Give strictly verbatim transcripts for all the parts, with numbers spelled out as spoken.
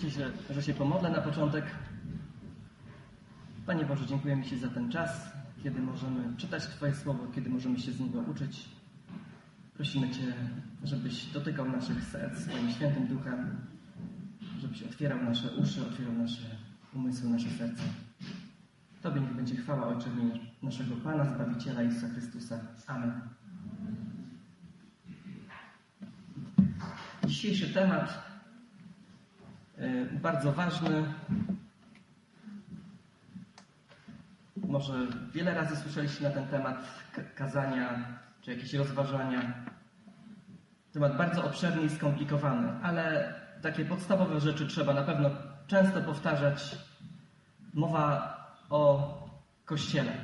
Pozwólcie, że, że się pomodlę na początek. Panie Boże, dziękujemy Ci za ten czas, kiedy możemy czytać Twoje słowo, kiedy możemy się z niego uczyć. Prosimy Cię, żebyś dotykał naszych serc swoim świętym duchem, żebyś otwierał nasze uszy, otwierał nasze umysły, nasze serca. Tobie niech będzie chwała, Ojcze, w imieniu naszego Pana, Zbawiciela Jezusa Chrystusa. Amen. Dzisiejszy temat yy, bardzo ważny. Może wiele razy słyszeliście na ten temat kazania, czy jakieś rozważania. Temat bardzo obszerny i skomplikowany, ale takie podstawowe rzeczy trzeba na pewno często powtarzać. Mowa o Kościele.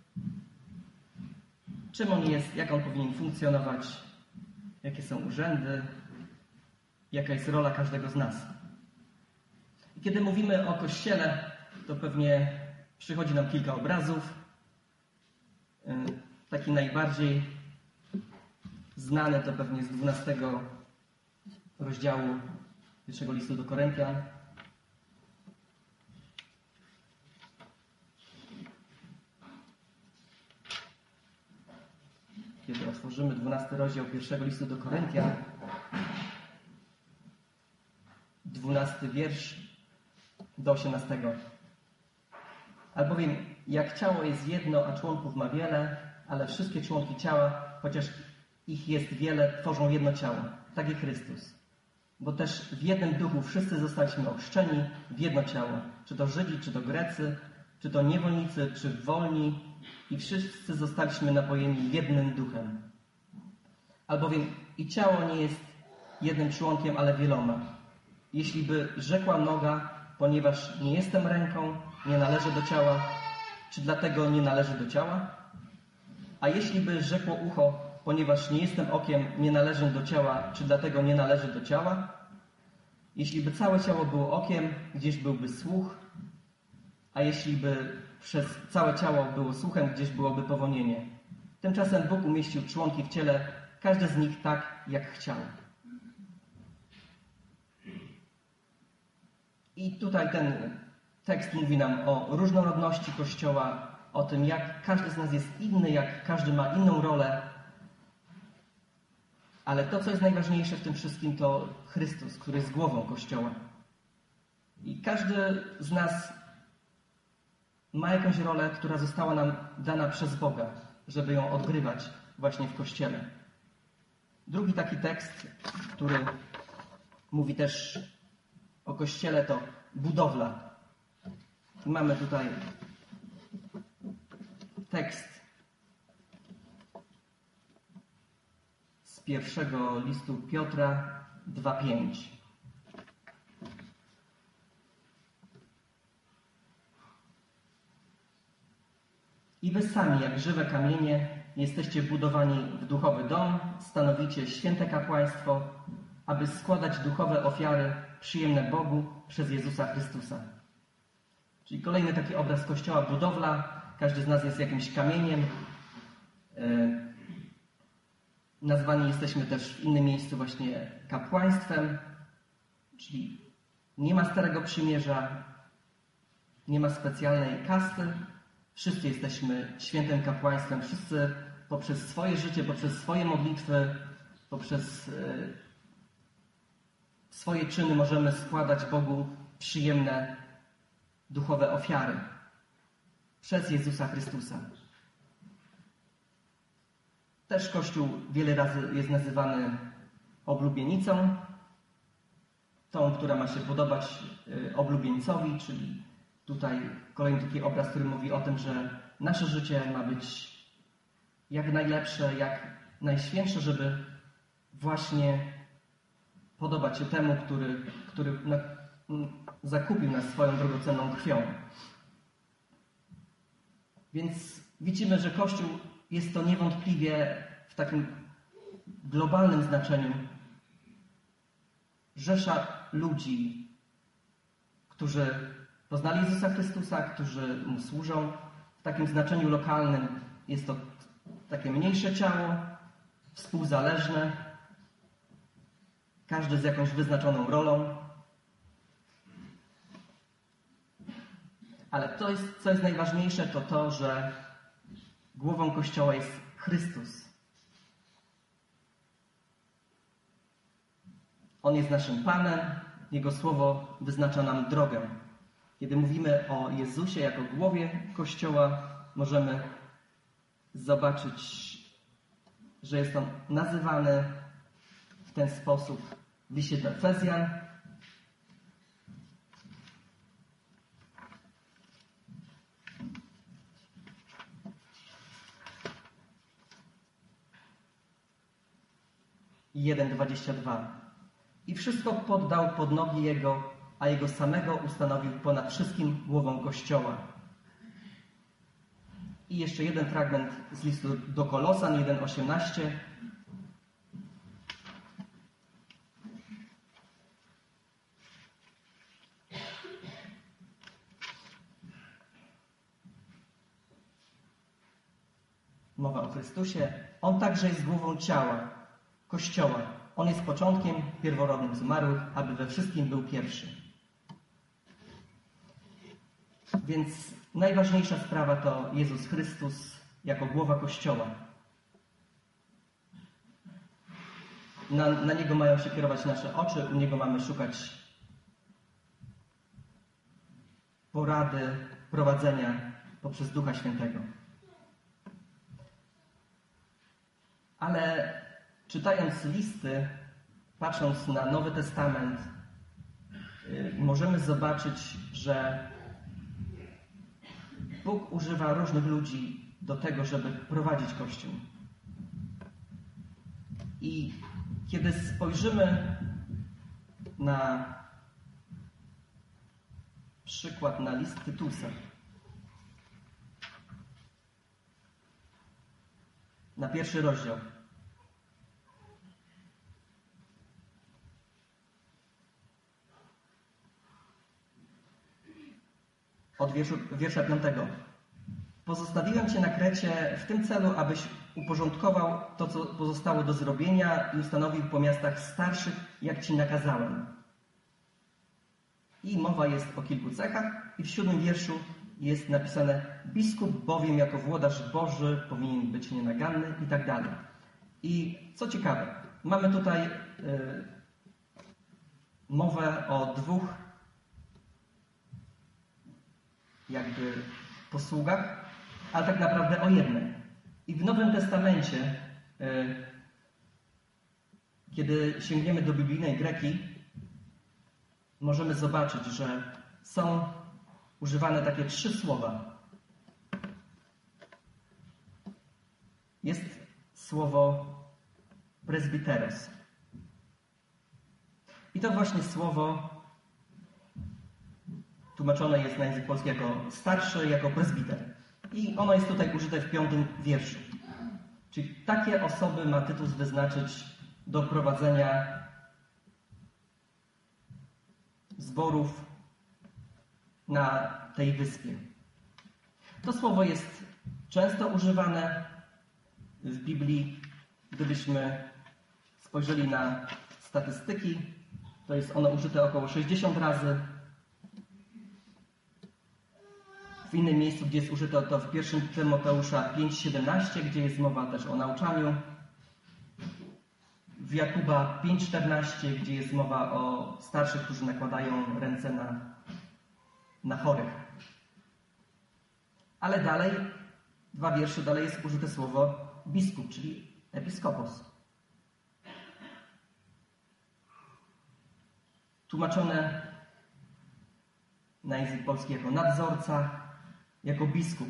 Czym on jest, jak on powinien funkcjonować, jakie są urzędy, jaka jest rola każdego z nas. I kiedy mówimy o Kościele, to pewnie przychodzi nam kilka obrazów. Taki najbardziej znany to pewnie z dwunastego rozdziału pierwszego listu do Koryntian. Kiedy otworzymy dwunasty rozdział pierwszego listu do Koryntian, dwunasty wiersz do osiemnastego. Albowiem jak ciało jest jedno, a członków ma wiele, ale wszystkie członki ciała, chociaż ich jest wiele, tworzą jedno ciało, tak jak Chrystus. Bo też w jednym duchu wszyscy zostaliśmy ochrzczeni w jedno ciało, czy to Żydzi, czy to Grecy, czy to niewolnicy, czy wolni, i wszyscy zostaliśmy napojeni jednym duchem. Albowiem i ciało nie jest jednym członkiem, ale wieloma. Jeśli by rzekła noga, ponieważ nie jestem ręką, nie należy do ciała, czy dlatego nie należy do ciała? A jeśli by rzekło ucho, ponieważ nie jestem okiem, nie należę do ciała, czy dlatego nie należy do ciała? Jeśli by całe ciało było okiem, gdzieś byłby słuch, a jeśli by przez całe ciało było słuchem, gdzieś byłoby powonienie. Tymczasem Bóg umieścił członki w ciele, każdy z nich tak, jak chciał. I tutaj ten tekst mówi nam o różnorodności Kościoła, o tym, jak każdy z nas jest inny, jak każdy ma inną rolę. Ale to, co jest najważniejsze w tym wszystkim, to Chrystus, który jest głową Kościoła. I każdy z nas ma jakąś rolę, która została nam dana przez Boga, żeby ją odgrywać właśnie w Kościele. Drugi taki tekst, który mówi też o Kościele, to budowla. Mamy tutaj tekst z pierwszego listu Piotra dwa pięć. I wy sami, jak żywe kamienie, jesteście budowani w duchowy dom, stanowicie święte kapłaństwo, aby składać duchowe ofiary przyjemne Bogu przez Jezusa Chrystusa. Czyli kolejny taki obraz Kościoła, budowla. Każdy z nas jest jakimś kamieniem. Yy, nazwani jesteśmy też w innym miejscu właśnie kapłaństwem. Czyli nie ma Starego Przymierza, nie ma specjalnej kasty. Wszyscy jesteśmy świętym kapłaństwem. Wszyscy poprzez swoje życie, poprzez swoje modlitwy, poprzez yy, swoje czyny możemy składać Bogu przyjemne duchowe ofiary przez Jezusa Chrystusa. Też Kościół wiele razy jest nazywany oblubienicą, tą, która ma się podobać oblubieńcowi, czyli tutaj kolejny taki obraz, który mówi o tym, że nasze życie ma być jak najlepsze, jak najświętsze, żeby właśnie podobać się temu, który, który na, zakupił nas swoją drogocenną krwią. Więc widzimy, że Kościół jest to niewątpliwie w takim globalnym znaczeniu rzesza ludzi, którzy poznali Jezusa Chrystusa, którzy Mu służą. W takim znaczeniu lokalnym jest to takie mniejsze ciało, współzależne, każdy z jakąś wyznaczoną rolą. Ale to jest, co jest najważniejsze, to to, że głową Kościoła jest Chrystus. On jest naszym Panem, Jego Słowo wyznacza nam drogę. Kiedy mówimy o Jezusie jako głowie Kościoła, możemy zobaczyć, że jest On nazywany w ten sposób w liście do Efezjan. jeden dwadzieścia dwa. I wszystko poddał pod nogi Jego, a Jego samego ustanowił ponad wszystkim głową Kościoła. I jeszcze jeden fragment z listu do Kolosan, jeden osiemnaście. Mowa o Chrystusie. On także jest głową ciała, Kościoła. On jest początkiem, pierworodnym z umarłych, aby we wszystkim był pierwszy. Więc najważniejsza sprawa to Jezus Chrystus jako głowa Kościoła. Na, na Niego mają się kierować nasze oczy, u Niego mamy szukać porady, prowadzenia poprzez Ducha Świętego. Ale czytając listy, patrząc na Nowy Testament, yy, możemy zobaczyć, że Bóg używa różnych ludzi do tego, żeby prowadzić Kościół. I kiedy spojrzymy na przykład na list Tytusa, na pierwszy rozdział, od wierszu, wiersza piątego. Pozostawiłem Cię na Krecie w tym celu, abyś uporządkował to, co pozostało do zrobienia i ustanowił po miastach starszych, jak Ci nakazałem. I mowa jest o kilku cechach i w siódmym wierszu jest napisane: biskup bowiem jako włodarz Boży powinien być nienaganny i tak dalej. I co ciekawe, mamy tutaj y, mowę o dwóch jakby posługach, ale tak naprawdę o jednej. I w Nowym Testamencie, y, kiedy sięgniemy do biblijnej Greki, możemy zobaczyć, że są używane takie trzy słowa. Jest słowo presbiteros. I to właśnie słowo tłumaczone jest na język polski jako starszy, jako presbiter. I ono jest tutaj użyte w piątym wierszu. Czyli takie osoby ma Tytus wyznaczyć do prowadzenia zborów na tej wyspie. To słowo jest często używane w Biblii. Gdybyśmy spojrzeli na statystyki, to jest ono użyte około sześćdziesiąt razy. W innym miejscu, gdzie jest użyte, to w pierwszym Tymoteusza pięć siedemnaście, gdzie jest mowa też o nauczaniu. W Jakuba pięć czternaście, gdzie jest mowa o starszych, którzy nakładają ręce na, na chorych. Ale dalej, dwa wiersze dalej jest użyte słowo biskup, czyli episkopos. Tłumaczone na język polski jako nadzorca, jako biskup.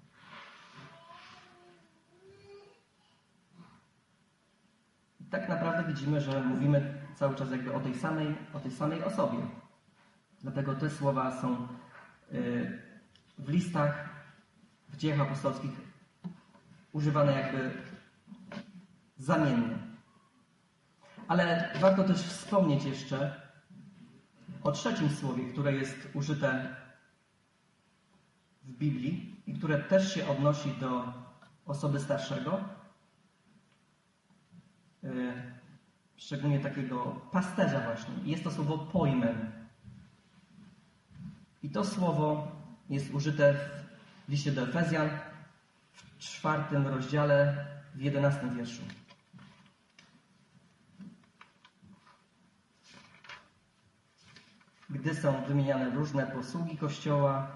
I tak naprawdę widzimy, że mówimy cały czas jakby o tej samej, o tej samej osobie. Dlatego te słowa są w listach, w dziejach apostolskich używane jakby zamiennie. Ale warto też wspomnieć jeszcze o trzecim słowie, które jest użyte w Biblii i które też się odnosi do osoby starszego, szczególnie takiego pasterza właśnie. Jest to słowo poimen. I to słowo jest użyte w liście do Efezjan w czwartym rozdziale, w jedenastym wierszu. Gdy są wymieniane różne posługi Kościoła,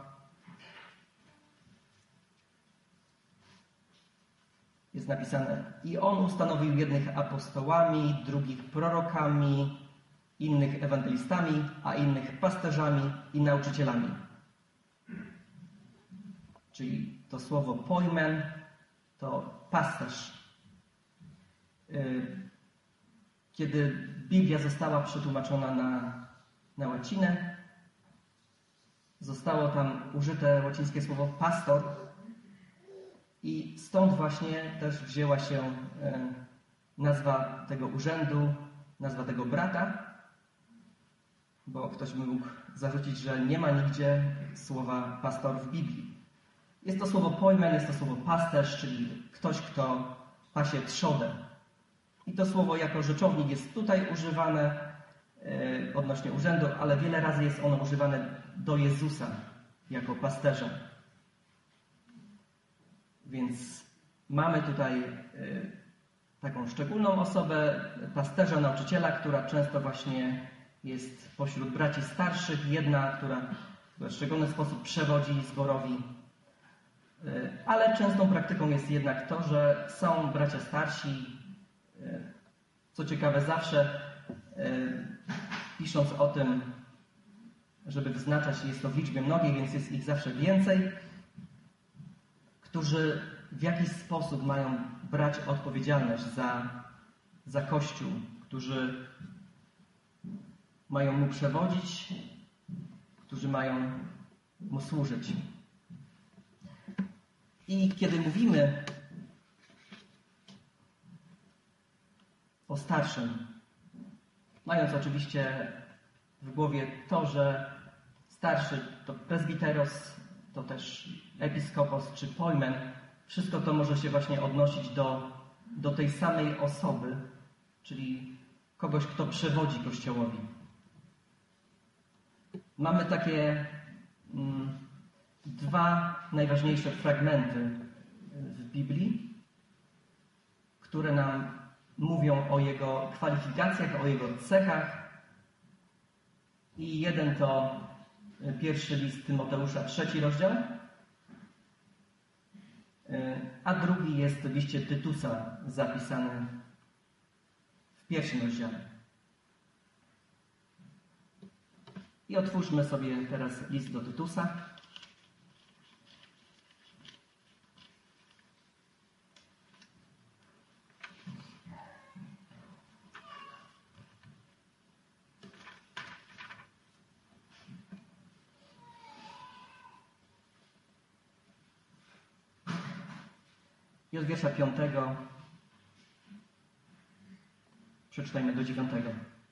jest napisane: i On ustanowił jednych apostołami, drugich prorokami, innych ewangelistami, a innych pasterzami i nauczycielami. Czyli to słowo poimen to pasterz. Kiedy Biblia została przetłumaczona na, na łacinę, zostało tam użyte łacińskie słowo pastor i stąd właśnie też wzięła się nazwa tego urzędu, nazwa tego brata, bo ktoś by mógł zarzucić, że nie ma nigdzie słowa pastor w Biblii. Jest to słowo poimen, jest to słowo pasterz, czyli ktoś, kto pasie trzodę. I to słowo jako rzeczownik jest tutaj używane yy, odnośnie urzędu, ale wiele razy jest ono używane do Jezusa jako pasterza. Więc mamy tutaj yy, taką szczególną osobę, pasterza, nauczyciela, która często właśnie jest pośród braci starszych, jedna, która w szczególny sposób przewodzi zborowi. Ale częstą praktyką jest jednak to, że są bracia starsi. Co ciekawe, zawsze pisząc o tym, żeby wyznaczać, jest to w liczbie mnogiej, więc jest ich zawsze więcej, którzy w jakiś sposób mają brać odpowiedzialność za, za Kościół, którzy mają mu przewodzić, którzy mają mu służyć. I kiedy mówimy o starszym, mając oczywiście w głowie to, że starszy to presbiteros, to też episkopos czy poimen, wszystko to może się właśnie odnosić do, do tej samej osoby, czyli kogoś, kto przewodzi Kościołowi. Mamy takie mm, dwa najważniejsze fragmenty w Biblii, które nam mówią o jego kwalifikacjach, o jego cechach. I jeden to pierwszy list Tymoteusza, trzeci rozdział, a drugi jest w liście Tytusa zapisany w pierwszym rozdziale. I otwórzmy sobie teraz list do Tytusa. I od wiersza piątego przeczytajmy do dziewiątego.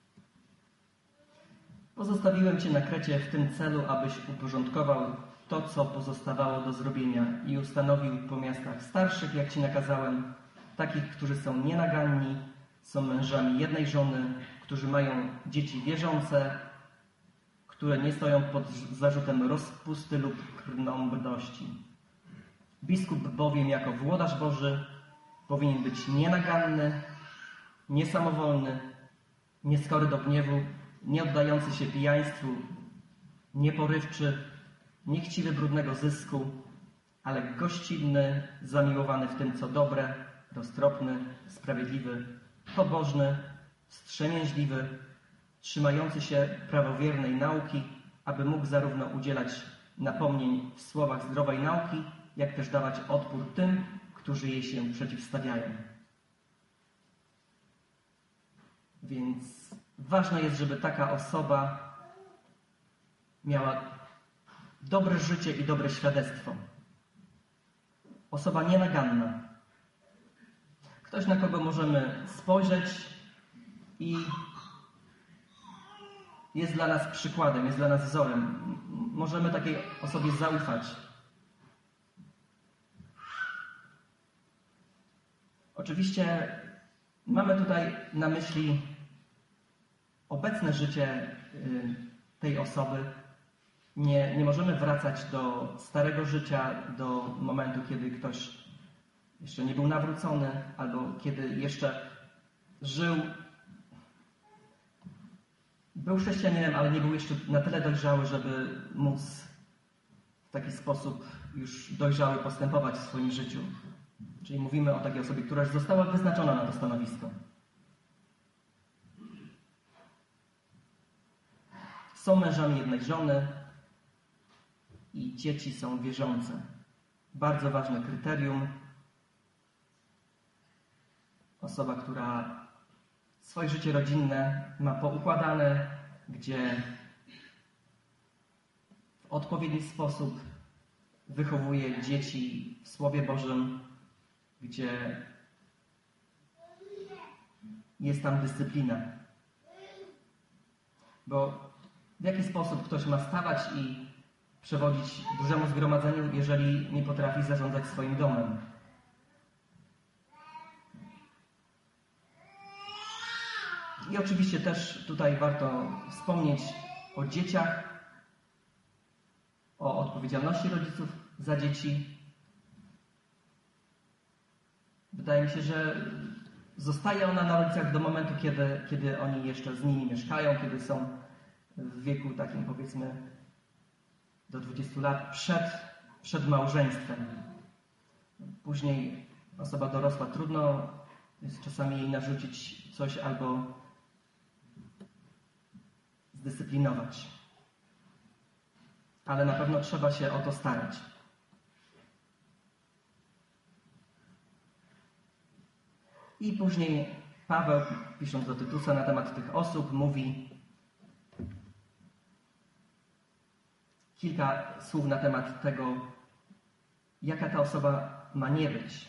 Pozostawiłem Cię na Krecie w tym celu, abyś uporządkował to, co pozostawało do zrobienia i ustanowił po miastach starszych, jak Ci nakazałem, takich, którzy są nienaganni, są mężami jednej żony, którzy mają dzieci wierzące, które nie stoją pod zarzutem rozpusty lub krnąbrności. Biskup bowiem jako włodarz Boży powinien być nienaganny, niesamowolny, nieskory do gniewu, nie oddający się pijaństwu, nieporywczy, niechciwy brudnego zysku, ale gościnny, zamiłowany w tym, co dobre, roztropny, sprawiedliwy, pobożny, wstrzemięźliwy, trzymający się prawowiernej nauki, aby mógł zarówno udzielać napomnień w słowach zdrowej nauki, jak też dawać odpór tym, którzy jej się przeciwstawiają. Więc ważne jest, żeby taka osoba miała dobre życie i dobre świadectwo. Osoba nienaganna. Ktoś, na kogo możemy spojrzeć i jest dla nas przykładem, jest dla nas wzorem. Możemy takiej osobie zaufać. Oczywiście mamy tutaj na myśli obecne życie tej osoby, Nie, nie możemy wracać do starego życia, do momentu, kiedy ktoś jeszcze nie był nawrócony, albo kiedy jeszcze żył, był chrześcijaninem, ale nie był jeszcze na tyle dojrzały, żeby móc w taki sposób już dojrzały postępować w swoim życiu. Czyli mówimy o takiej osobie, która już została wyznaczona na to stanowisko. Są mężami jednej żony i dzieci są wierzące. Bardzo ważne kryterium. Osoba, która swoje życie rodzinne ma poukładane, gdzie w odpowiedni sposób wychowuje dzieci w Słowie Bożym, gdzie jest tam dyscyplina. Bo w jaki sposób ktoś ma stawać i przewodzić dużemu zgromadzeniu, jeżeli nie potrafi zarządzać swoim domem? I oczywiście też tutaj warto wspomnieć o dzieciach, o odpowiedzialności rodziców za dzieci. Wydaje mi się, że zostaje ona na rodzicach do momentu, kiedy, kiedy oni jeszcze z nimi mieszkają, kiedy są w wieku takim, powiedzmy, do dwudziestu lat przed, przed małżeństwem. Później osoba dorosła, trudno jest czasami jej narzucić coś albo zdyscyplinować. Ale na pewno trzeba się o to starać. I później Paweł, pisząc do Tytusa na temat tych osób, mówi kilka słów na temat tego, jaka ta osoba ma nie być.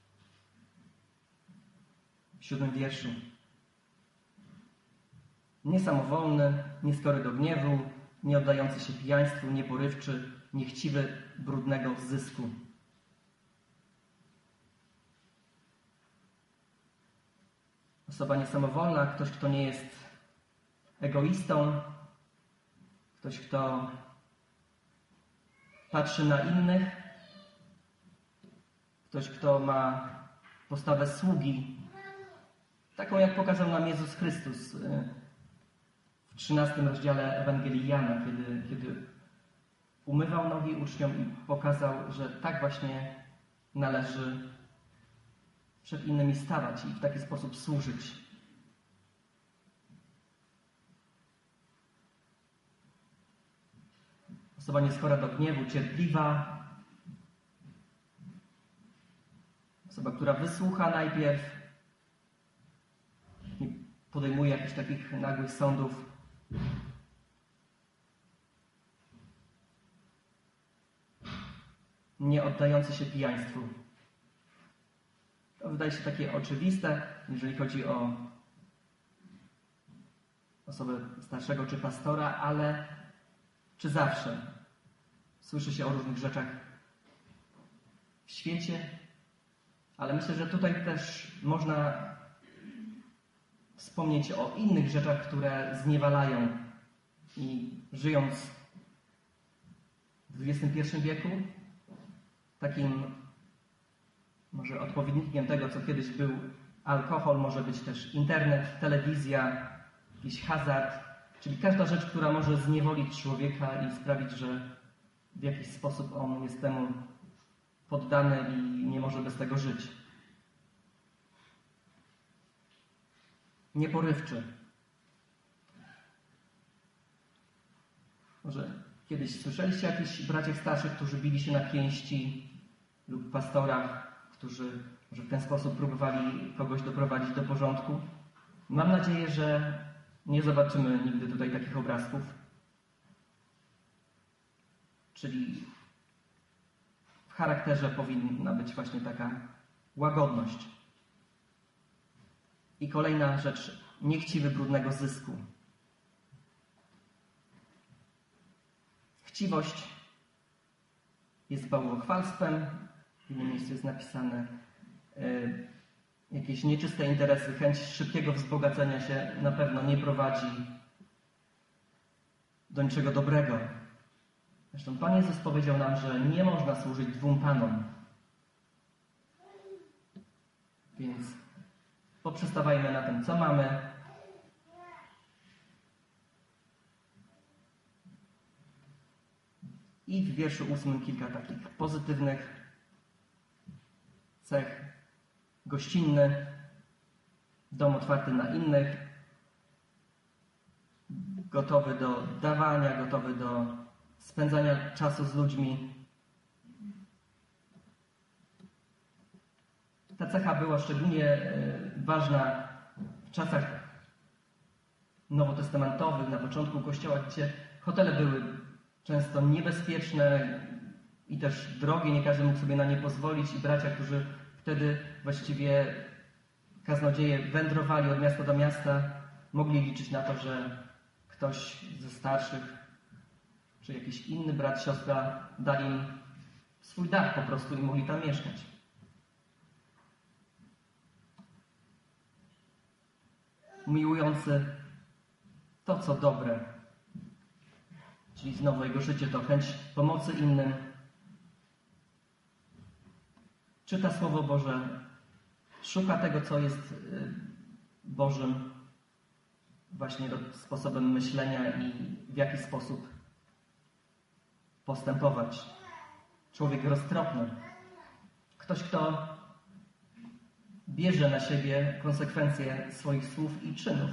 W siódmym wierszu. Niesamowolny, nieskory do gniewu, nie oddający się pijaństwu, nieporywczy, niechciwy brudnego zysku. Osoba niesamowolna, ktoś, kto nie jest egoistą, ktoś, kto patrzy na innych, ktoś, kto ma postawę sługi, taką jak pokazał nam Jezus Chrystus w trzynastym rozdziale Ewangelii Jana, kiedy, kiedy umywał nogi uczniom i pokazał, że tak właśnie należy przed innymi stawać i w taki sposób służyć. Osoba nieskora do gniewu, cierpliwa. Osoba, która wysłucha najpierw, nie podejmuje jakichś takich nagłych sądów. Nie oddający się pijaństwu. To wydaje się takie oczywiste, jeżeli chodzi o osobę starszego czy pastora, ale czy zawsze słyszy się o różnych rzeczach w świecie? Ale myślę, że tutaj też można wspomnieć o innych rzeczach, które zniewalają i żyjąc w dwudziestym pierwszym wieku, takim może odpowiednikiem tego, co kiedyś był alkohol, może być też internet, telewizja, jakiś hazard, czyli każda rzecz, która może zniewolić człowieka i sprawić, że w jakiś sposób on jest temu poddany i nie może bez tego żyć. Nieporywczy. Może kiedyś słyszeliście jakichś braciach starszych, którzy bili się na pięści lub pastorach, którzy może w ten sposób próbowali kogoś doprowadzić do porządku? Mam nadzieję, że nie zobaczymy nigdy tutaj takich obrazków. Czyli w charakterze powinna być właśnie taka łagodność. I kolejna rzecz, niechciwy brudnego zysku. Chciwość jest bałwochwalstwem. W innym miejscu jest napisane y, jakieś nieczyste interesy, chęć szybkiego wzbogacenia się na pewno nie prowadzi do niczego dobrego. Zresztą Pan Jezus powiedział nam, że nie można służyć dwóm Panom. Więc poprzestawajmy na tym, co mamy. I w wierszu ósmym kilka takich pozytywnych cech. Gościnny, dom otwarty na innych, gotowy do dawania, gotowy do spędzania czasu z ludźmi. Ta cecha była szczególnie ważna w czasach nowotestamentowych, na początku Kościoła, gdzie hotele były często niebezpieczne i też drogie, nie każdy mógł sobie na nie pozwolić i bracia, którzy wtedy właściwie kaznodzieje wędrowali od miasta do miasta, mogli liczyć na to, że ktoś ze starszych czy jakiś inny brat, siostra dali im swój dach po prostu i mogli tam mieszkać. Miłujący to, co dobre, czyli znowu jego życie to chęć pomocy innym. Czyta Słowo Boże, szuka tego, co jest Bożym właśnie sposobem myślenia i w jaki sposób postępować. Człowiek roztropny. Ktoś, kto bierze na siebie konsekwencje swoich słów i czynów.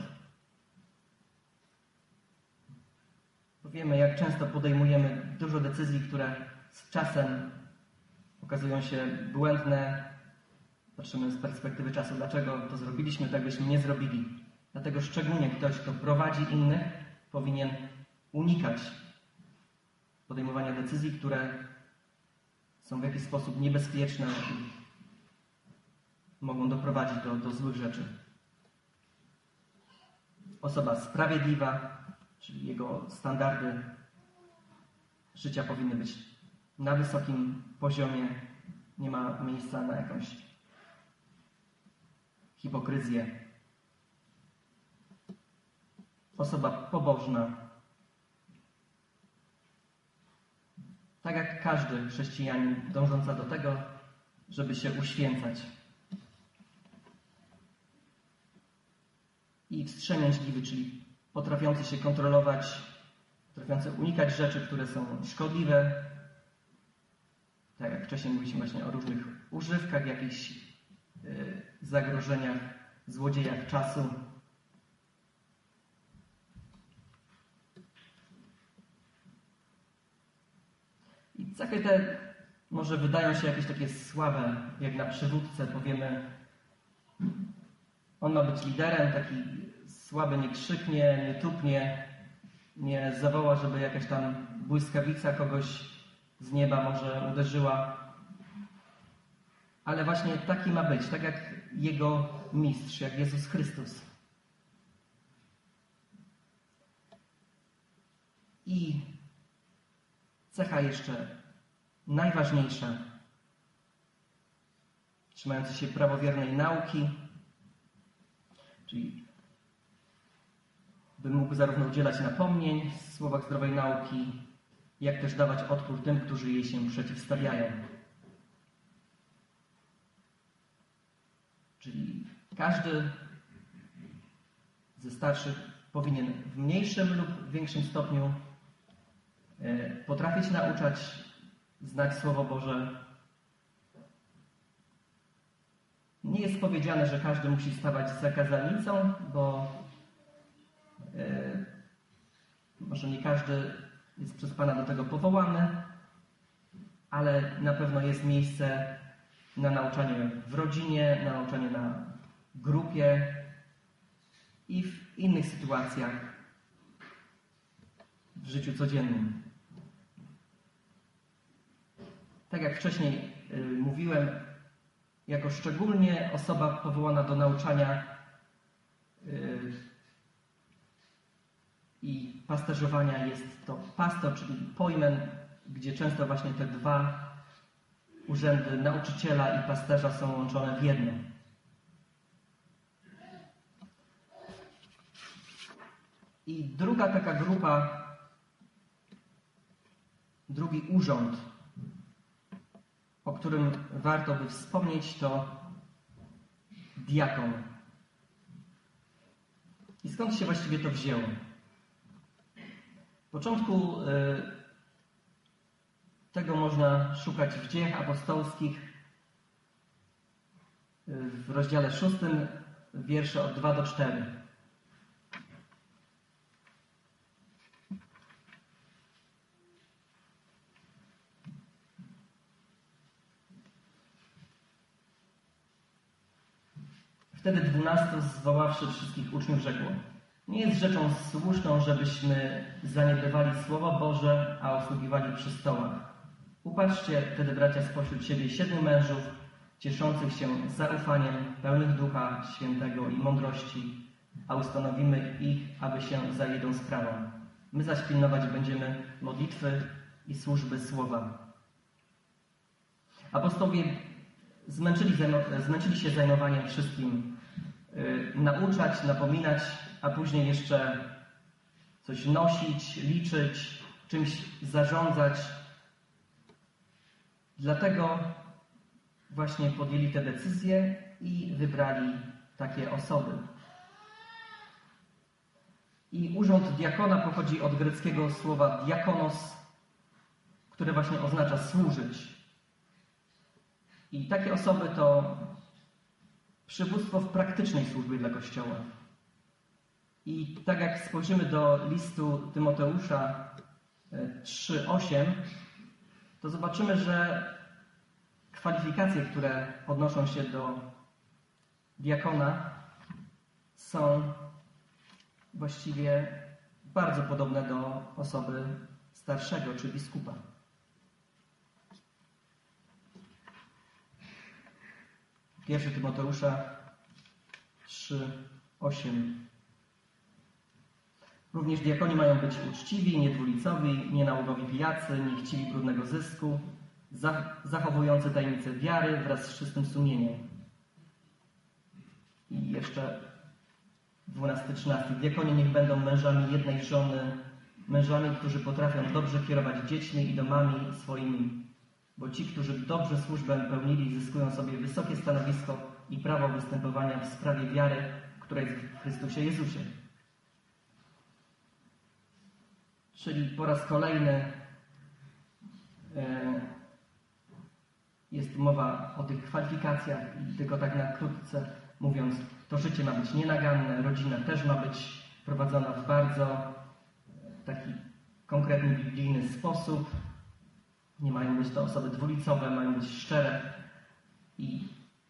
Bo wiemy, jak często podejmujemy dużo decyzji, które z czasem okazują się błędne. Patrzymy z perspektywy czasu, dlaczego to zrobiliśmy, tak byśmy nie zrobili. Dlatego szczególnie ktoś, kto prowadzi innych, powinien unikać podejmowania decyzji, które są w jakiś sposób niebezpieczne i mogą doprowadzić do, do złych rzeczy. Osoba sprawiedliwa, czyli jego standardy życia powinny być na wysokim poziomie. Nie ma miejsca na jakąś hipokryzję. Osoba pobożna. Tak jak każdy chrześcijanin dążąca do tego, żeby się uświęcać. I wstrzemięźliwy, czyli potrafiący się kontrolować, potrafiący unikać rzeczy, które są szkodliwe. Tak jak wcześniej mówiliśmy właśnie o różnych używkach, jakichś yy, zagrożeniach, złodziejach czasu. I cechy te może wydają się jakieś takie słabe, jak na przywódcę powiemy, on ma być liderem, taki słaby, nie krzyknie, nie tupnie, nie zawoła, żeby jakaś tam błyskawica kogoś z nieba może uderzyła. Ale właśnie taki ma być, tak jak jego mistrz, jak Jezus Chrystus. I cecha jeszcze najważniejsza, trzymający się prawowiernej nauki, czyli by mógł zarówno udzielać napomnień w słowach zdrowej nauki, jak też dawać odpór tym, którzy jej się przeciwstawiają. Czyli każdy ze starszych powinien w mniejszym lub większym stopniu potrafić nauczać, znać Słowo Boże. Nie jest powiedziane, że każdy musi stawać za kazanicą, bo yy, może nie każdy jest przez Pana do tego powołany, ale na pewno jest miejsce na nauczanie w rodzinie, na nauczanie na grupie i w innych sytuacjach w życiu codziennym. Tak jak wcześniej yy, mówiłem, jako szczególnie osoba powołana do nauczania yy, i pasterzowania jest to pastor, czyli pojmen, gdzie często właśnie te dwa urzędy nauczyciela i pasterza są łączone w jedno. I druga taka grupa drugi urząd, o którym warto by wspomnieć, to diakon. I skąd się właściwie to wzięło? W początku y, tego można szukać w Dziejach Apostolskich y, w rozdziale szóstym, wiersze od dwa do czterech. Wtedy dwunastu, zwoławszy wszystkich uczniów, rzekło: nie jest rzeczą słuszną, żebyśmy zaniedbywali Słowo Boże, a usługiwali przy stołach. Upatrzcie wtedy, bracia, spośród siebie siedmiu mężów, cieszących się zaufaniem, pełnych Ducha Świętego i mądrości, a ustanowimy ich, aby się zajęli tą sprawą. My zaś pilnować będziemy modlitwy i służby Słowa. Apostołowie zmęczyli, zmęczyli się zajmowaniem wszystkim, yy, nauczać, napominać, a później jeszcze coś nosić, liczyć, czymś zarządzać. Dlatego właśnie podjęli te decyzje i wybrali takie osoby. I urząd diakona pochodzi od greckiego słowa diakonos, które właśnie oznacza służyć. I takie osoby to przywództwo w praktycznej służbie dla Kościoła. I tak jak spojrzymy do listu Tymoteusza trzy osiem, to zobaczymy, że kwalifikacje, które odnoszą się do diakona, są właściwie bardzo podobne do osoby starszego czy biskupa. Pierwszy Tymoteusza trzy osiem. Również diakoni mają być uczciwi, niedwulicowi, nienałogowi pijacy, niechciwi brudnego zysku, zachowujący tajemnicę wiary wraz z czystym sumieniem. I jeszcze dwunasty trzynasty. Diakoni niech będą mężami jednej żony, mężami, którzy potrafią dobrze kierować dziećmi i domami swoimi. Bo ci, którzy dobrze służbę pełnili, zyskują sobie wysokie stanowisko i prawo występowania w sprawie wiary, która jest w Chrystusie Jezusie. Czyli po raz kolejny jest mowa o tych kwalifikacjach i tylko tak na krótce mówiąc, to życie ma być nienaganne, rodzina też ma być prowadzona w bardzo taki konkretny, biblijny sposób. Nie mają być to osoby dwulicowe, mają być szczere i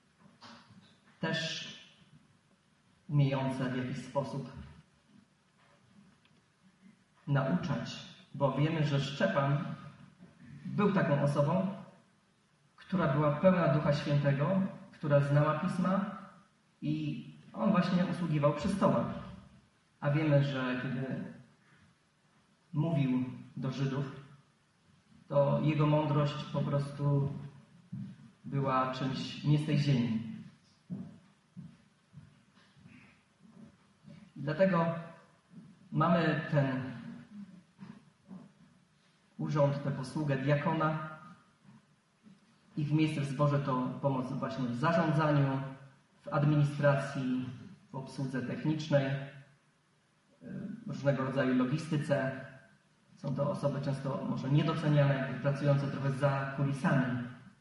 też umiejące w jakiś sposób nauczać, bo wiemy, że Szczepan był taką osobą, która była pełna Ducha Świętego, która znała Pisma i on właśnie usługiwał przy stołach. A wiemy, że kiedy mówił do Żydów, to jego mądrość po prostu była czymś nie z tej ziemi. Dlatego mamy ten urząd, tę posługę diakona. Ich miejsce w zborze to pomoc właśnie w zarządzaniu, w administracji, w obsłudze technicznej, różnego rodzaju logistyce. Są to osoby często może niedoceniane, pracujące trochę za kulisami.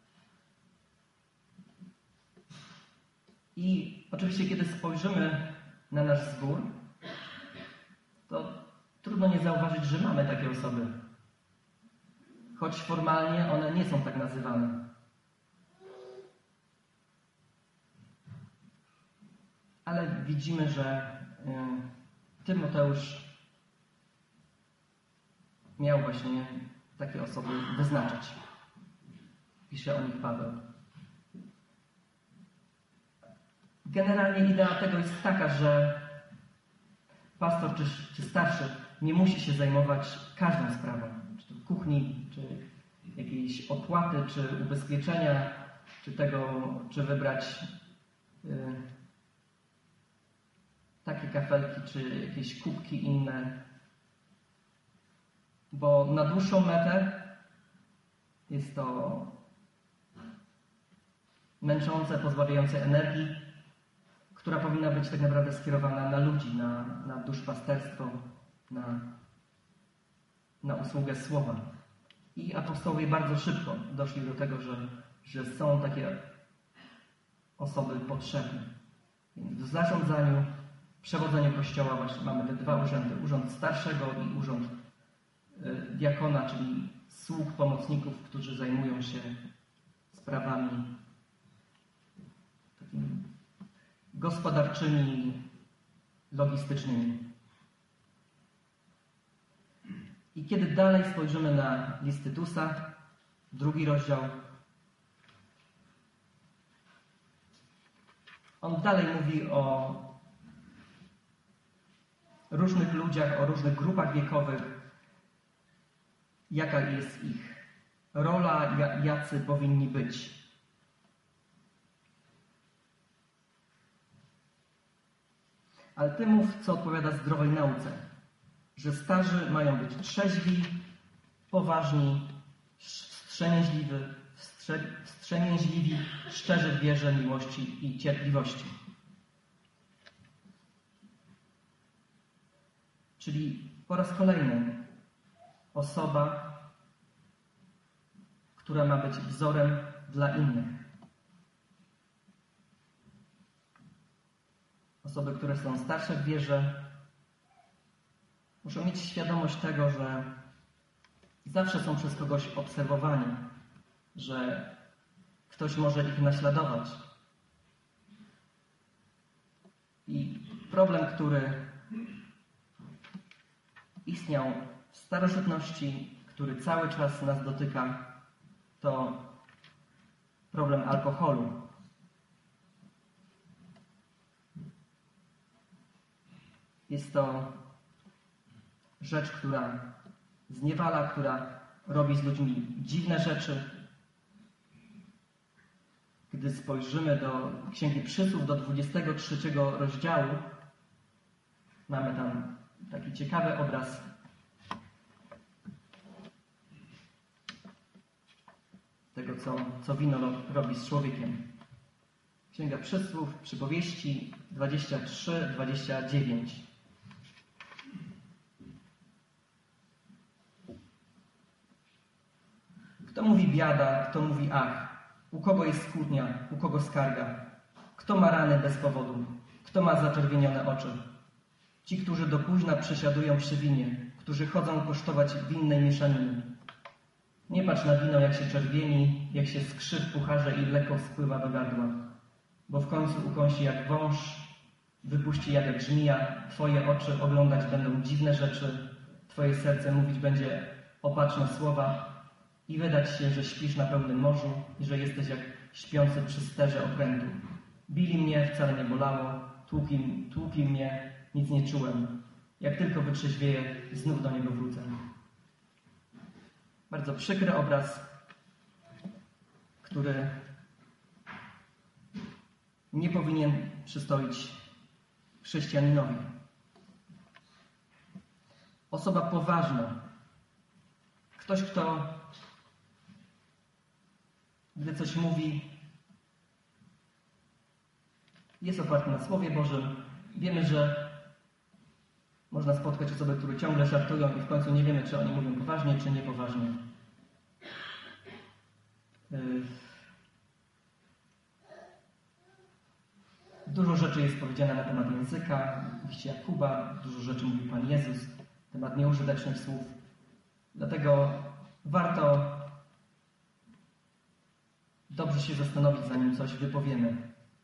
I oczywiście, kiedy spojrzymy na nasz zbór, to trudno nie zauważyć, że mamy takie osoby. Choć formalnie one nie są tak nazywane. Ale widzimy, że Tymoteusz miał właśnie takie osoby wyznaczać. Pisze o nich Paweł. Generalnie idea tego jest taka, że pastor czy, czy starszy nie musi się zajmować każdą sprawą. Czy to kuchni, czy jakiejś opłaty, czy ubezpieczenia, czy tego, czy wybrać y, takie kafelki, czy jakieś kubki inne. Bo na dłuższą metę Jest to męczące, pozbawiające energii, która powinna być tak naprawdę skierowana na ludzi, na, na duszpasterstwo, na, na usługę słowa. I apostołowie bardzo szybko doszli do tego, że, że są takie osoby potrzebne. Więc w zarządzaniu, przewodzeniu Kościoła właśnie mamy te dwa urzędy. Urząd starszego i urząd y, diakona, czyli sług, pomocników, którzy zajmują się sprawami takimi gospodarczymi, logistycznymi. I kiedy dalej spojrzymy na list Tytusa, drugi rozdział, on dalej mówi o różnych ludziach, o różnych grupach wiekowych, jaka jest ich rola, jacy powinni być. Ale ty mów, co odpowiada zdrowej nauce, że starzy mają być trzeźwi, poważni, wstrzemięźliwi, wstrzemięźliwi, szczerzy w wierze, miłości i cierpliwości. Czyli po raz kolejny osoba, która ma być wzorem dla innych. Osoby, które są starsze w wierze, muszą mieć świadomość tego, że zawsze są przez kogoś obserwowani, że ktoś może ich naśladować. I problem, który istniał w starożytności, który cały czas nas dotyka, to problem alkoholu. Jest to rzecz, która zniewala, która robi z ludźmi dziwne rzeczy. Gdy spojrzymy do Księgi Przysłów, do dwudziestego trzeciego rozdziału, mamy tam taki ciekawy obraz tego, co, co wino robi z człowiekiem. Księga Przysłów, Przypowieści dwadzieścia trzy, dwadzieścia dziewięć. Kto mówi biada, kto mówi ach, u kogo jest kłótnia, u kogo skarga, kto ma rany bez powodu, kto ma zaczerwienione oczy. Ci, którzy do późna przysiadują przy winie, którzy chodzą kosztować winnej mieszaniny. Nie patrz na wino, jak się czerwieni, jak się skrzy w pucharze i lekko spływa do gardła, bo w końcu ukąsi jak wąż, wypuści jak, jak żmija, twoje oczy oglądać będą dziwne rzeczy, twoje serce mówić będzie opatrzne słowa i wydać się, że śpisz na pełnym morzu i że jesteś jak śpiący przy sterze okrętu. Bili mnie, wcale nie bolało, tłukli, tłukli mnie, nic nie czułem. Jak tylko wytrzeźwieję, znów do niego wrócę. Bardzo przykry obraz, który nie powinien przystoić chrześcijaninowi. Osoba poważna. Ktoś, kto gdy coś mówi, jest oparty na Słowie Bożym. Wiemy, że można spotkać osoby, które ciągle żartują i w końcu nie wiemy, czy oni mówią poważnie, czy niepoważnie. Dużo rzeczy jest powiedziane na temat języka, w liście Jakuba, dużo rzeczy mówi Pan Jezus na temat nieużytecznych słów. Dlatego warto dobrze się zastanowić, zanim coś wypowiemy.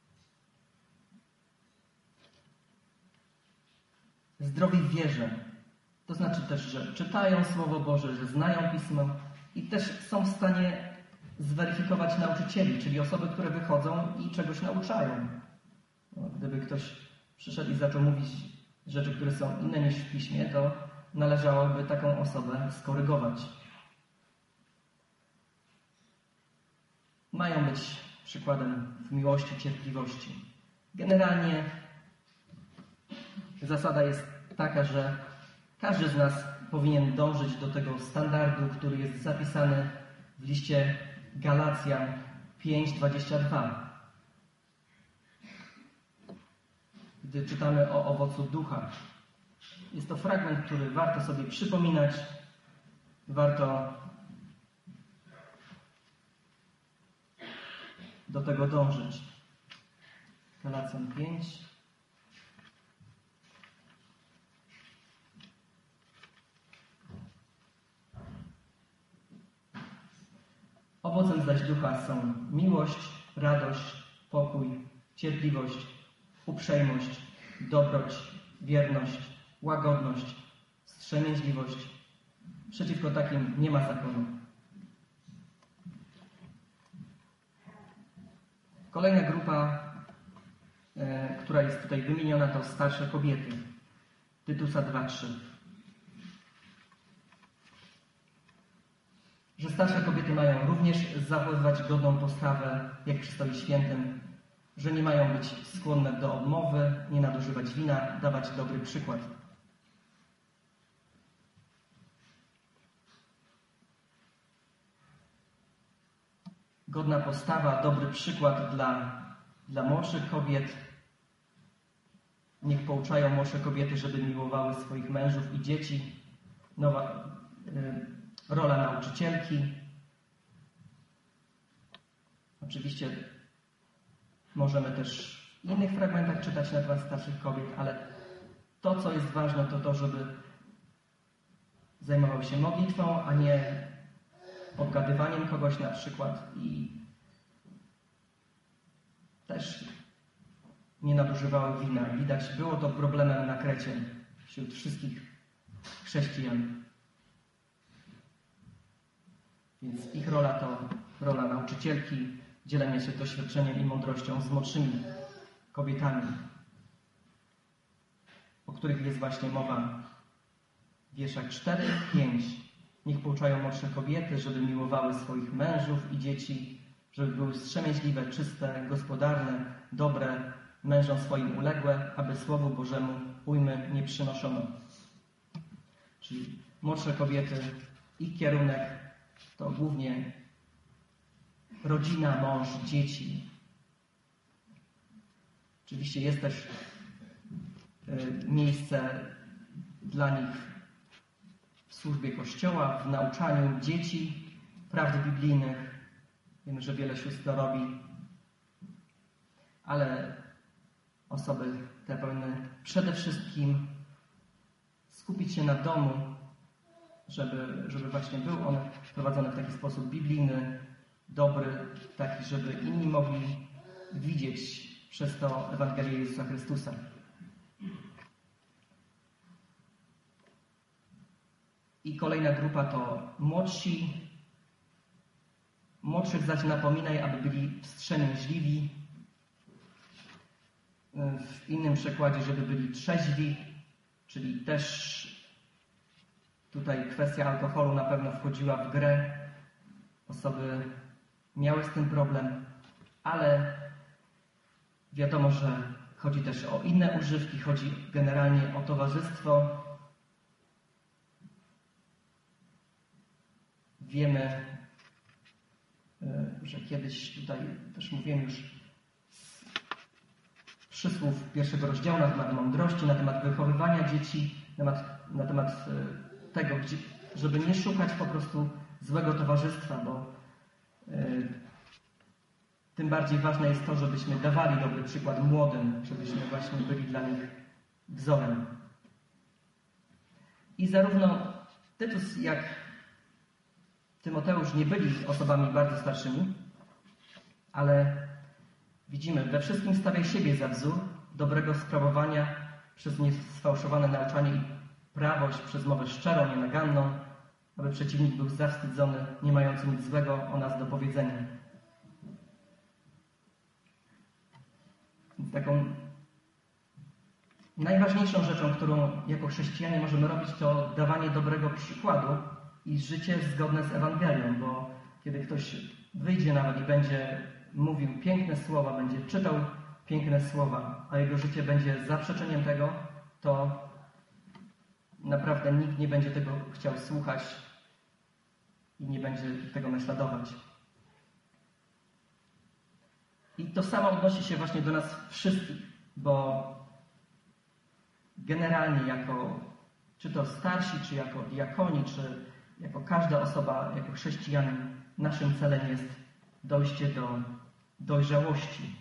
Zdrowi w wierze. To znaczy też, że czytają Słowo Boże, że znają Pismo i też są w stanie zweryfikować nauczycieli, czyli osoby, które wychodzą i czegoś nauczają. No, gdyby ktoś przyszedł i zaczął mówić rzeczy, które są inne niż w Piśmie, to należałoby taką osobę skorygować. Mają być przykładem w miłości, cierpliwości. Generalnie zasada jest taka, że każdy z nas powinien dążyć do tego standardu, który jest zapisany w liście Galacjan pięć dwadzieścia dwa. Gdy czytamy o owocu ducha. Jest to fragment, który warto sobie przypominać, warto do tego dążyć. Galacjan pięć. Owocem zaś ducha są miłość, radość, pokój, cierpliwość, uprzejmość, dobroć, wierność, łagodność, wstrzemięźliwość. Przeciwko takim nie ma zakonu. Kolejna grupa, e, która jest tutaj wymieniona, to starsze kobiety. Tytusa dwa trzy. Że starsze kobiety mają również zachowywać godną postawę, jak przystoi świętym, że nie mają być skłonne do odmowy, nie nadużywać wina, dawać dobry przykład. Godna postawa, dobry przykład dla, dla młodszych kobiet. Niech pouczają młodsze kobiety, żeby miłowały swoich mężów i dzieci. Nowa y, rola nauczycielki. Oczywiście możemy też w innych fragmentach czytać na temat starszych kobiet, ale to, co jest ważne, to to, żeby zajmowały się modlitwą, a nie obgadywaniem kogoś na przykład i też nie nadużywały wina. Widać, było to problemem na Krecie wśród wszystkich chrześcijan. Więc ich rola to rola nauczycielki, dzielenie się doświadczeniem i mądrością z młodszymi kobietami, o których jest właśnie mowa w wierszach cztery i pięć. Niech pouczają młodsze kobiety, żeby miłowały swoich mężów i dzieci, żeby były wstrzemięźliwe, czyste, gospodarne, dobre, mężom swoim uległe, aby Słowu Bożemu ujmy nie przynoszono. Czyli młodsze kobiety, ich kierunek to głównie rodzina, mąż, dzieci. Oczywiście jest też miejsce dla nich w służbie Kościoła, w nauczaniu dzieci prawd biblijnych. Wiemy, że wiele sióstr to robi, ale osoby te powinny przede wszystkim skupić się na domu, żeby, żeby właśnie był on prowadzony w taki sposób biblijny, dobry, taki, żeby inni mogli widzieć przez to Ewangelię Jezusa Chrystusa. I kolejna grupa to młodsi. Młodszych zaś napominaj, aby byli wstrzemięźliwi. W innym przekładzie, żeby byli trzeźwi, czyli też tutaj kwestia alkoholu na pewno wchodziła w grę. Osoby miały z tym problem, ale wiadomo, że chodzi też o inne używki, chodzi generalnie o towarzystwo. Wiemy, że kiedyś tutaj też mówiłem już z przysłów pierwszego rozdziału na temat mądrości, na temat wychowywania dzieci, na temat, na temat tego, żeby nie szukać po prostu złego towarzystwa, bo y, tym bardziej ważne jest to, żebyśmy dawali dobry przykład młodym, żebyśmy właśnie byli dla nich wzorem. I zarówno Tytus, jak Tymoteusz nie byli osobami bardzo starszymi, ale widzimy, we wszystkim stawia siebie za wzór dobrego sprawowania przez niesfałszowane nauczanie i prawość, przez mowę szczerą, nienaganną, aby przeciwnik był zawstydzony, nie mający nic złego o nas do powiedzenia. Więc taką najważniejszą rzeczą, którą jako chrześcijanie możemy robić, to dawanie dobrego przykładu i życie zgodne z Ewangelią, bo kiedy ktoś wyjdzie nawet i będzie mówił piękne słowa, będzie czytał piękne słowa, a jego życie będzie zaprzeczeniem tego, to naprawdę nikt nie będzie tego chciał słuchać i nie będzie tego naśladować. I to samo odnosi się właśnie do nas wszystkich, bo generalnie jako czy to starsi, czy jako diakoni, czy jako każda osoba, jako chrześcijanin, naszym celem jest dojście do dojrzałości.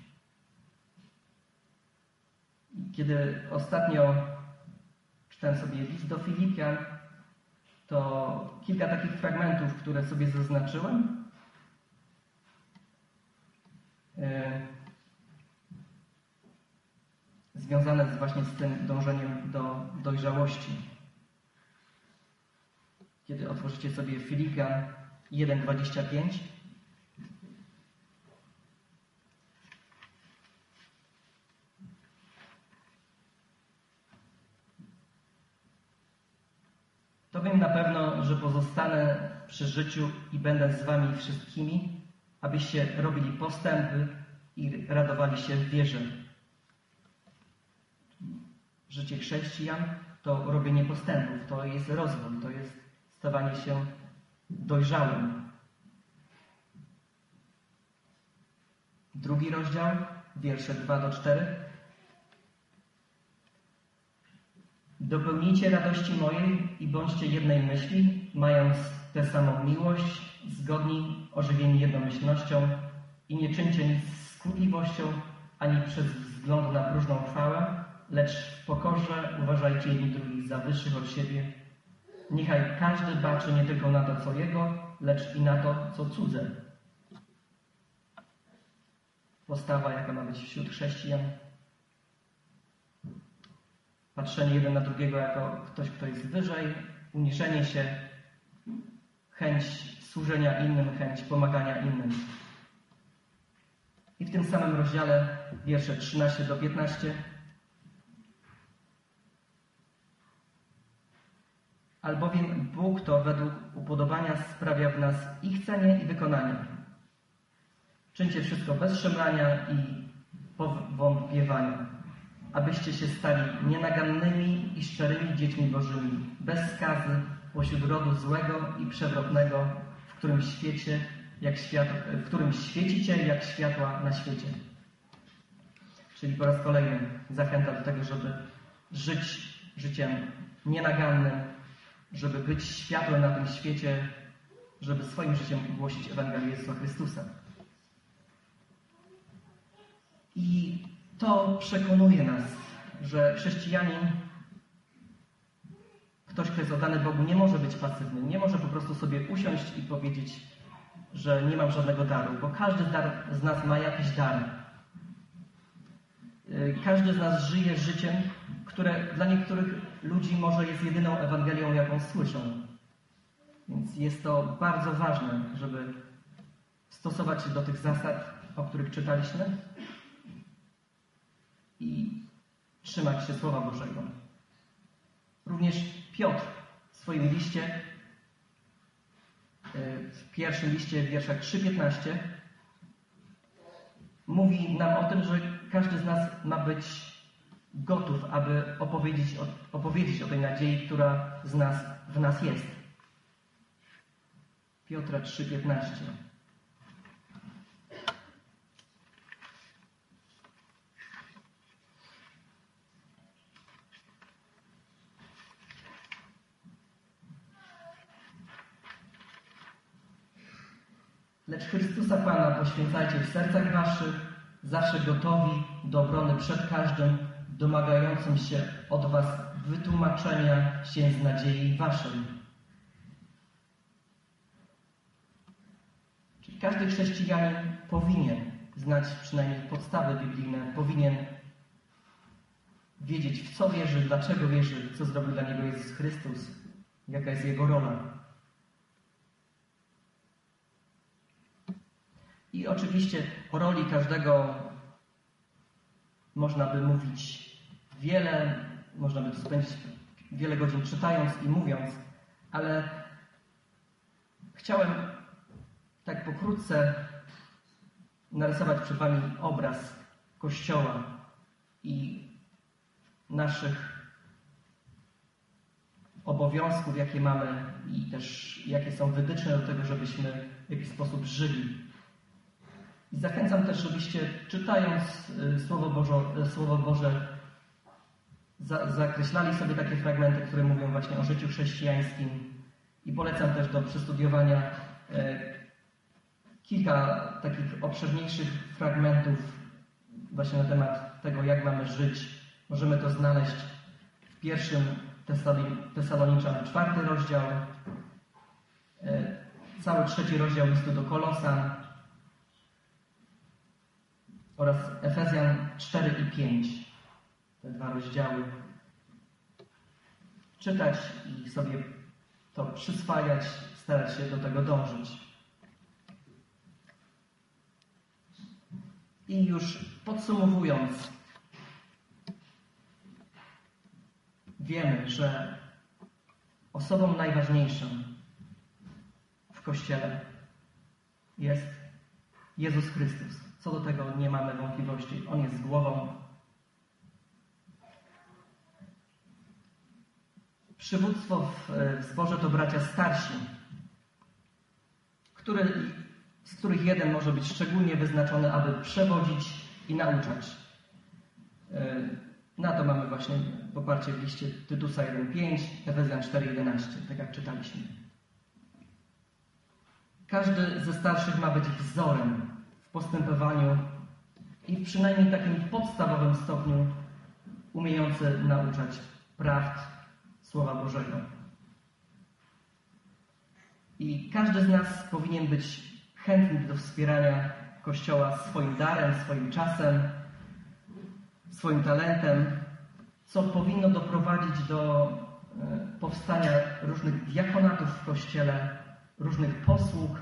I kiedy ostatnio czytałem sobie list do Filipian, to kilka takich fragmentów, które sobie zaznaczyłem, yy, związane z właśnie z tym dążeniem do dojrzałości. Kiedy otworzycie sobie Filipian jeden dwadzieścia pięć, to wiem na pewno, że pozostanę przy życiu i będę z wami wszystkimi, abyście robili postępy i radowali się w wierze. Życie chrześcijan to robienie postępów, to jest rozwój, to jest stawanie się dojrzałym. Drugi rozdział, wiersze dwa do czterech. Dopełnijcie radości mojej i bądźcie jednej myśli, mając tę samą miłość, zgodni, ożywieni jednomyślnością i nie czyńcie nic z skutliwością, ani przez wzgląd na próżną chwałę, lecz w pokorze uważajcie jedni drugich za wyższych od siebie. Niechaj każdy baczy nie tylko na to, co jego, lecz i na to, co cudze. Postawa, jaka ma być wśród chrześcijan. Patrzenie jeden na drugiego jako ktoś, kto jest wyżej, uniżenie się, chęć służenia innym, chęć pomagania innym. I w tym samym rozdziale, wiersze trzynaście do piętnastu. Albowiem Bóg to według upodobania sprawia w nas i chcenie, i wykonanie. Czyńcie wszystko bez szemrania i powątpiewania, abyście się stali nienagannymi i szczerymi dziećmi Bożymi, bez skazy, pośród rodu złego i przewrotnego, w którym świecie, jak świat, w którym świecicie jak światła na świecie. Czyli po raz kolejny zachęta do tego, żeby żyć życiem nienagannym, żeby być światłem na tym świecie, żeby swoim życiem głosić Ewangelię Jezusa Chrystusa. I to przekonuje nas, że chrześcijanin, ktoś, kto jest oddany Bogu, nie może być pasywny, nie może po prostu sobie usiąść i powiedzieć, że nie mam żadnego daru, bo każdy z nas ma jakiś dar. Każdy z nas żyje życiem, które dla niektórych ludzi może jest jedyną Ewangelią, jaką słyszą. Więc jest to bardzo ważne, żeby stosować się do tych zasad, o których czytaliśmy i trzymać się Słowa Bożego. Również Piotr w swoim liście, w pierwszym liście w wierszach trzy piętnaście mówi nam o tym, że każdy z nas ma być gotów, aby opowiedzieć o, opowiedzieć o tej nadziei, która z nas, w nas jest. Piotra trzy piętnaście. Lecz Chrystusa Pana poświęcajcie w sercach waszych, zawsze gotowi do obrony przed każdym, domagającym się od was wytłumaczenia się z nadziei waszej. Czyli każdy chrześcijanin powinien znać przynajmniej podstawy biblijne, powinien wiedzieć, w co wierzy, dlaczego wierzy, co zrobił dla niego Jezus Chrystus, jaka jest jego rola. I oczywiście o roli każdego można by mówić wiele, można by tu spędzić wiele godzin czytając i mówiąc, ale chciałem tak pokrótce narysować przed wami obraz Kościoła i naszych obowiązków, jakie mamy i też jakie są wytyczne do tego, żebyśmy w jakiś sposób żyli. I zachęcam też, żebyście czytając Słowo Boże, Słowo Boże za, zakreślali sobie takie fragmenty, które mówią właśnie o życiu chrześcijańskim. I polecam też do przestudiowania e, kilka takich obszerniejszych fragmentów właśnie na temat tego, jak mamy żyć. Możemy to znaleźć w pierwszym Tesaloniczan, czwarty rozdział, e, cały trzeci rozdział listu do Kolosan oraz Efezjan cztery i pięć. Te dwa rozdziały. Czytać i sobie to przyswajać, starać się do tego dążyć. I już podsumowując, wiemy, że osobą najważniejszą w Kościele jest Jezus Chrystus. Co do tego nie mamy wątpliwości. On jest głową. Przywództwo w, w zborze to bracia starsi, który, z których jeden może być szczególnie wyznaczony, aby przewodzić i nauczać. Na to mamy właśnie poparcie w liście Tytusa jeden pięć, Efezjan cztery jedenaście, tak jak czytaliśmy. Każdy ze starszych ma być wzorem w postępowaniu i w przynajmniej takim podstawowym stopniu umiejący nauczać prawd Słowa Bożego. I każdy z nas powinien być chętny do wspierania Kościoła swoim darem, swoim czasem, swoim talentem, co powinno doprowadzić do powstania różnych diakonatów w Kościele, różnych posług,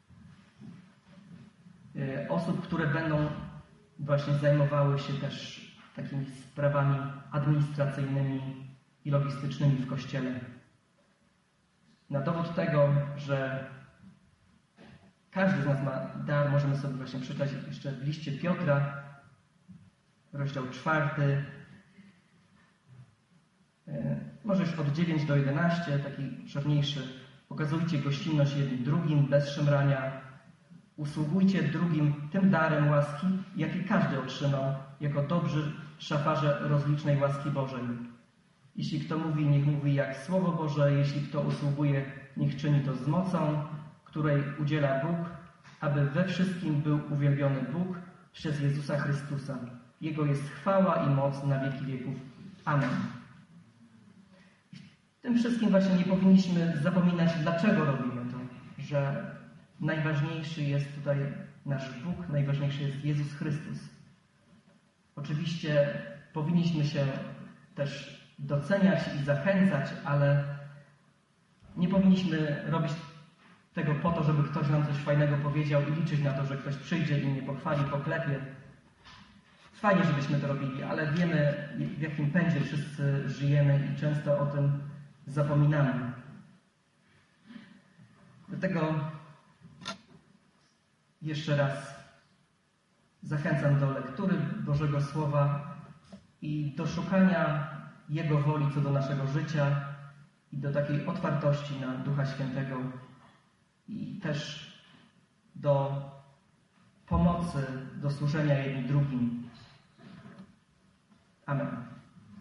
osób, które będą właśnie zajmowały się też takimi sprawami administracyjnymi i logistycznymi w Kościele. Na dowód tego, że każdy z nas ma dar, możemy sobie właśnie przeczytać jeszcze w liście Piotra, rozdział czwarty, może już od dziewiątego do jedenastego, taki obszerniejszy. Okazujcie gościnność jednym drugim, bez szemrania. Usługujcie drugim tym darem łaski, jaki każdy otrzymał, jako dobrzy szafarze rozlicznej łaski Bożej. Jeśli kto mówi, niech mówi jak Słowo Boże, jeśli kto usługuje, niech czyni to z mocą, której udziela Bóg, aby we wszystkim był uwielbiony Bóg przez Jezusa Chrystusa. Jego jest chwała i moc na wieki wieków. Amen. W tym wszystkim właśnie nie powinniśmy zapominać, dlaczego robimy to, że najważniejszy jest tutaj nasz Bóg, najważniejszy jest Jezus Chrystus. Oczywiście powinniśmy się też doceniać i zachęcać, ale nie powinniśmy robić tego po to, żeby ktoś nam coś fajnego powiedział i liczyć na to, że ktoś przyjdzie i mnie pochwali, poklepie. Fajnie, żebyśmy to robili, ale wiemy, w jakim pędzie wszyscy żyjemy i często o tym zapominamy. Dlatego jeszcze raz zachęcam do lektury Bożego Słowa i do szukania Jego woli co do naszego życia i do takiej otwartości na Ducha Świętego i też do pomocy, do służenia jednym drugim. Amen.